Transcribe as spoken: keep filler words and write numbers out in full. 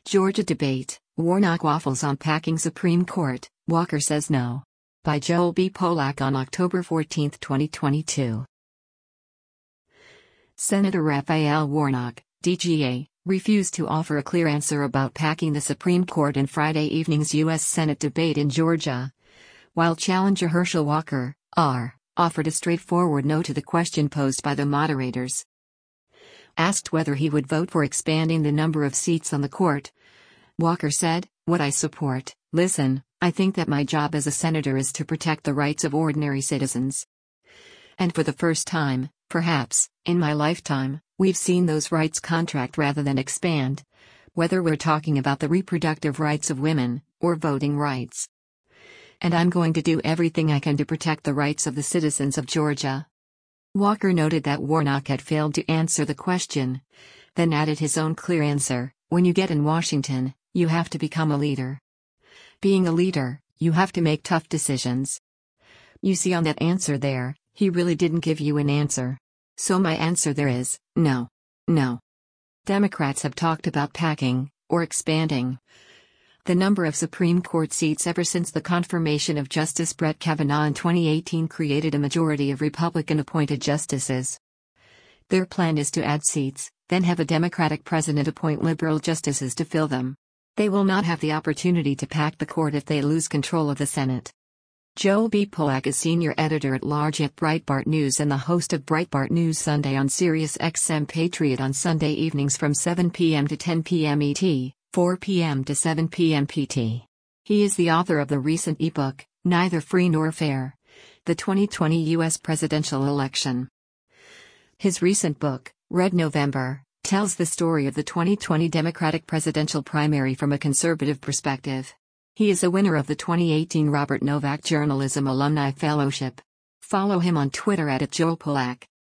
Georgia debate, Warnock waffles on packing Supreme Court, Walker says no. By Joel B. Polak on October fourteenth, twenty twenty-two. Senator Raphael Warnock, D G A, refused to offer a clear answer about packing the Supreme Court in Friday evening's U S Senate debate in Georgia, while challenger Herschel Walker, R., offered a straightforward no to the question posed by the moderators. Asked whether he would vote for expanding the number of seats on the court, Walker said, "What I support, listen, I think that my job as a senator is to protect the rights of ordinary citizens. And for the first time, perhaps, in my lifetime, we've seen those rights contract rather than expand, whether we're talking about the reproductive rights of women, or voting rights. And I'm going to do everything I can to protect the rights of the citizens of Georgia." Walker noted that Warnock had failed to answer the question, then added his own clear answer: "When you get in Washington, you have to become a leader. Being a leader, you have to make tough decisions." You see on that answer there, he really didn't give you an answer. So my answer there is, no. No. Democrats have talked about packing, or expanding, the number of Supreme Court seats ever since the confirmation of Justice Brett Kavanaugh in twenty eighteen created a majority of Republican-appointed justices. Their plan is to add seats, then have a Democratic president appoint liberal justices to fill them. They will not have the opportunity to pack the court if they lose control of the Senate. Joel B. Polak is senior editor-at-large at Breitbart News and the host of Breitbart News Sunday on Sirius X M Patriot on Sunday evenings from seven p m to ten p m E T, four p m to seven p m P T. He is the author of the recent ebook, Neither Free Nor Fair: The twenty twenty U S Presidential Election. His recent book, Red November, tells the story of the twenty twenty Democratic presidential primary from a conservative perspective. He is a winner of the twenty eighteen Robert Novak Journalism Alumni Fellowship. Follow him on Twitter at Joel Polak.